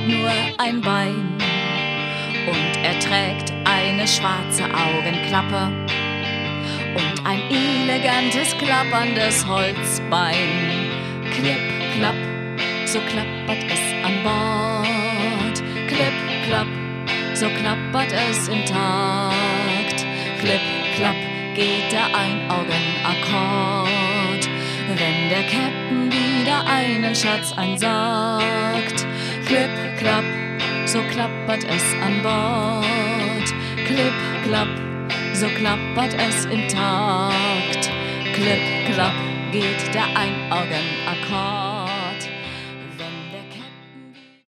nur ein Bein und er trägt eine schwarze Augenklappe und ein elegantes, klapperndes Holzbein. Klipp, klapp, so klappert es an Bord. Klipp, klapp, so klappert es im Takt. Klipp, klapp, geht der Einaugenakkord, wenn der Captain wieder einen Schatz einsagt. Klipp, klapp, so klappert es an Bord. Klipp, klapp, so klappert es im Takt. Klipp, klapp, geht der Einaugenakkord.